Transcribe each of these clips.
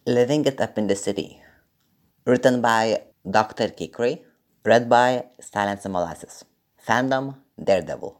Living It Up in the City. Written by Dr. Kikri. Read by Silence and Molasses. Fandom Daredevil.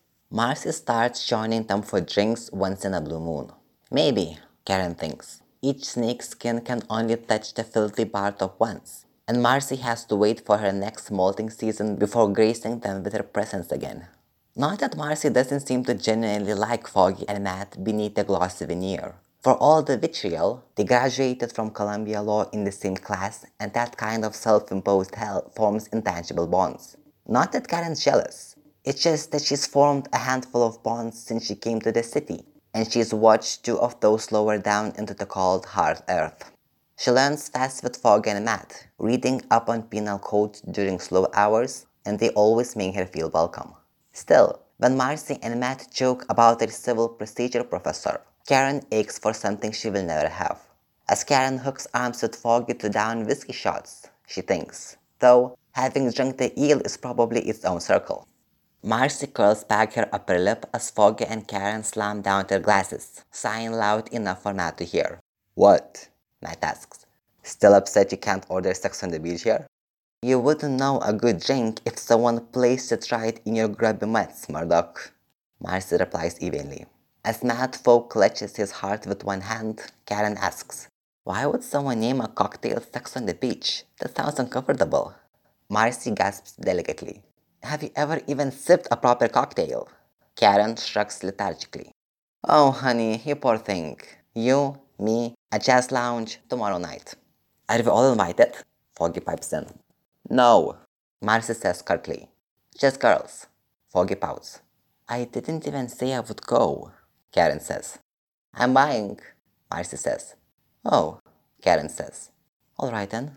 Marcy starts joining them for drinks once in a blue moon. Maybe, Karen thinks. Each snake's skin can only touch the filthy bartop once, and Marcy has to wait for her next molting season before gracing them with her presence again. Not that Marcy doesn't seem to genuinely like Foggy and Matt beneath the glossy veneer. For all the vitriol, they graduated from Columbia Law in the same class, and that kind of self-imposed hell forms intangible bonds. Not that Karen's jealous. It's just that she's formed a handful of bonds since she came to the city, and she's watched two of those lower down into the cold, hard earth. She learns fast with Foggy and Matt, reading up on penal code during slow hours, and they always make her feel welcome. Still, when Marcy and Matt joke about their civil procedure professor, Karen aches for something she will never have. As Karen hooks arms with Foggy to down whiskey shots, she thinks, though having drunk the eel is probably its own circle. Marcy curls back her upper lip as Foggy and Karen slam down their glasses, sighing loud enough for Matt to hear. What? Matt asks. Still upset you can't order sex on the beach here? You wouldn't know a good drink if someone placed it right in your grubby mutts, Murdoch. Marcy replies evenly. As Matt Folk clutches his heart with one hand, Karen asks, why would someone name a cocktail Sex on the Beach? That sounds uncomfortable. Marcy gasps delicately. Have you ever even sipped a proper cocktail? Karen shrugs lethargically. Oh, honey, you poor thing. You, me, a jazz lounge tomorrow night. Are we all invited? Foggy pipes in. No, Marcy says curtly. Just girls. Foggy pouts. I didn't even say I would go, Karen says. I'm buying, Marcy says. Oh, Karen says. All right then.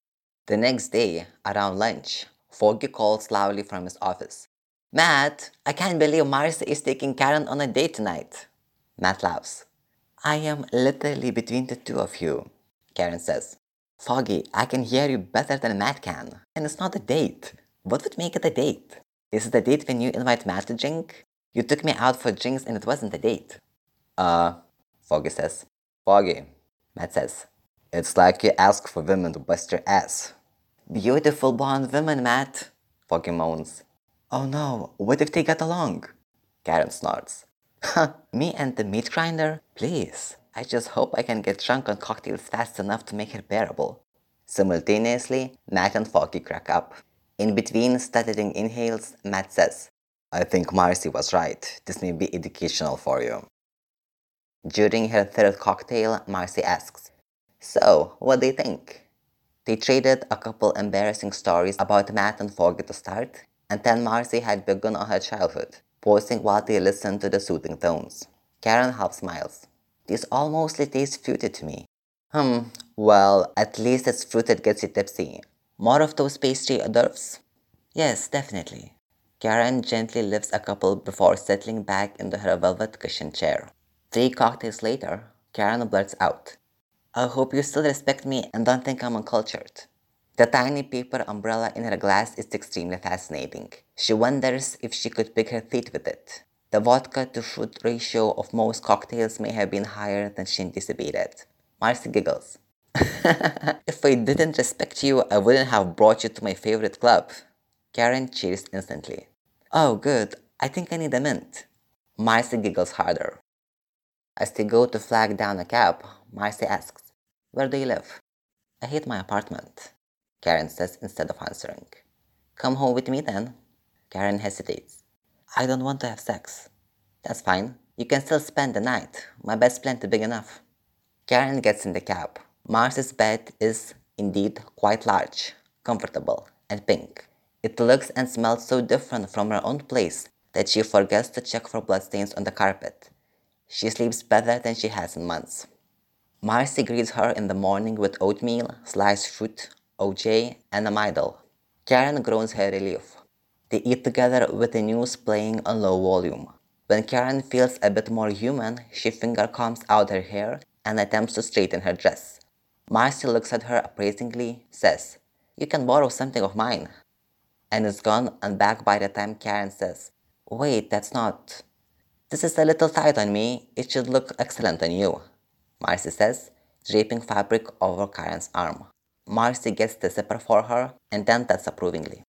The next day, around lunch, Foggy calls loudly from his office. Matt, I can't believe Marcy is taking Karen on a date tonight. Matt laughs. I am literally between the two of you, Karen says. Foggy, I can hear you better than Matt can. And it's not a date. What would make it a date? Is it a date when you invite Matt to drink? You took me out for drinks and it wasn't a date. Foggy says. Foggy, Matt says. It's like you ask for women to bust your ass. Beautiful blonde women, Matt, Foggy moans. Oh no, what if they get along? Karen snorts. Me and the meat grinder? Please. I just hope I can get drunk on cocktails fast enough to make it bearable. Simultaneously, Matt and Foggy crack up. In between stuttering inhales, Matt says, I think Marcy was right. This may be educational for you. During her third cocktail, Marcy asks, So, what do you think? They traded a couple embarrassing stories about Matt and Foggy to start, and then Marcy had begun on her childhood, pausing while they listened to the soothing tones. Karen half smiles. This all mostly tastes fruited to me. Well, at least it's fruit that gets you tipsy. More of those pastry hors d'oeuvres? Yes, definitely. Karen gently lifts a couple before settling back into her velvet cushioned chair. 3 cocktails later, Karen blurts out, I hope you still respect me and don't think I'm uncultured. The tiny paper umbrella in her glass is extremely fascinating. She wonders if she could pick her teeth with it. The vodka to fruit ratio of most cocktails may have been higher than she anticipated. Marcy giggles. If I didn't respect you, I wouldn't have brought you to my favorite club. Karen cheers instantly. Oh, good. I think I need a mint. Marcy giggles harder. As they go to flag down a cab, Marcy asks, Where do you live? I hate my apartment, Karen says instead of answering. Come home with me then. Karen hesitates. I don't want to have sex. That's fine. You can still spend the night. My bed's plenty big enough. Karen gets in the cab. Marcy's bed is, indeed, quite large, comfortable, and pink. It looks and smells so different from her own place that she forgets to check for bloodstains on the carpet. She sleeps better than she has in months. Marcy greets her in the morning with oatmeal, sliced fruit, OJ, and a Midol. Karen groans her relief. They eat together with the news playing on low volume. When Karen feels a bit more human, she finger combs out her hair and attempts to straighten her dress. Marcy looks at her appraisingly, says, You can borrow something of mine, and is gone and back by the time Karen says, Wait, that's not... This is a little tight on me. It should look excellent on you, Marcy says, draping fabric over Karen's arm. Marcy gets the zipper for her and then tells approvingly.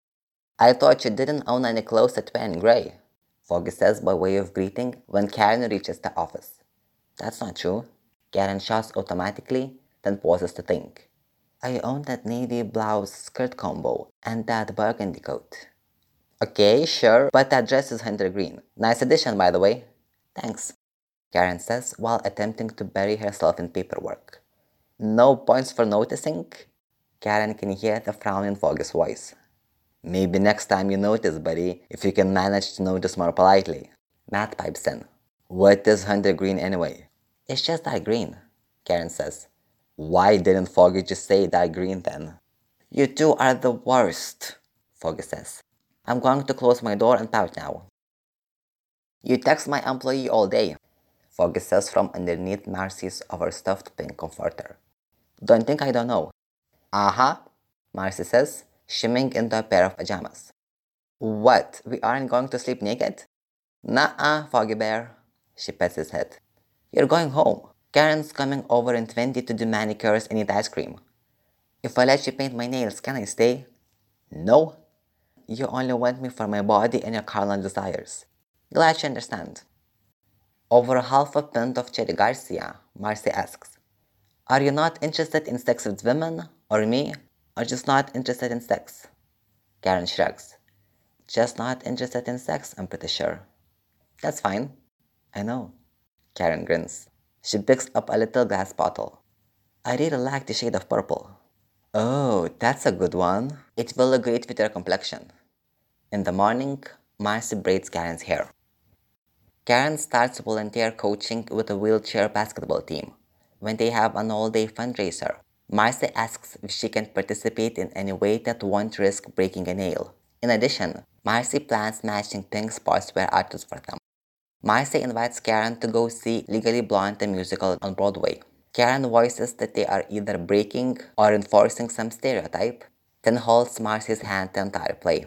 I thought you didn't own any clothes that were in grey, Foggy says by way of greeting when Karen reaches the office. That's not true. Karen shouts automatically, then pauses to think. I own that navy blouse skirt combo and that burgundy coat. Okay, sure, but that dress is hunter green. Nice addition, by the way. Thanks, Karen says while attempting to bury herself in paperwork. No points for noticing? Karen can hear the frown in Foggy's voice. Maybe next time you notice, buddy, if you can manage to notice more politely. Matt pipes in. What is hunter green anyway? It's just dark green, Karen says. Why didn't Foggy just say dark green then? You two are the worst, Foggy says. I'm going to close my door and pout now. You text my employee all day, Foggy says from underneath Marcy's overstuffed pink comforter. Don't think I don't know. Uh-huh, Marcy says, shimming into a pair of pajamas. What, we aren't going to sleep naked? Nuh-uh, Foggy Bear. She pets his head. You're going home. Karen's coming over in 20 to do manicures and eat ice cream. If I let you paint my nails, can I stay? No. You only want me for my body and your carnal desires. Glad you understand. Over half a pint of Cherry Garcia, Marcy asks. Are you not interested in sex with women, or me, or just not interested in sex? Karen shrugs. Just not interested in sex, I'm pretty sure. That's fine. I know. Karen grins. She picks up a little glass bottle. I really like the shade of purple. Oh, that's a good one. It will look great with your complexion. In the morning, Marcy braids Karen's hair. Karen starts volunteer coaching with a wheelchair basketball team. When they have an all-day fundraiser, Marcy asks if she can participate in any way that won't risk breaking a nail. In addition, Marcy plans matching pink sportswear outfits for them. Marcy invites Karen to go see Legally Blonde the musical on Broadway. Karen voices that they are either breaking or enforcing some stereotype, then holds Marcy's hand the entire play.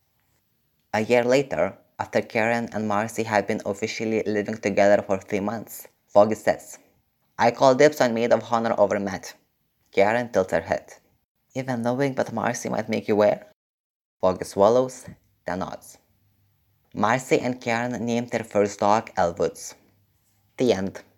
A year later, after Karen and Marcy have been officially living together for 3 months, Foggy says, I call dibs on maid of honor over Matt. Karen tilts her head. Even knowing what Marcy might make you wear? Foggy swallows, then nods. Marcy and Karen named their first dog Elwoods. The end.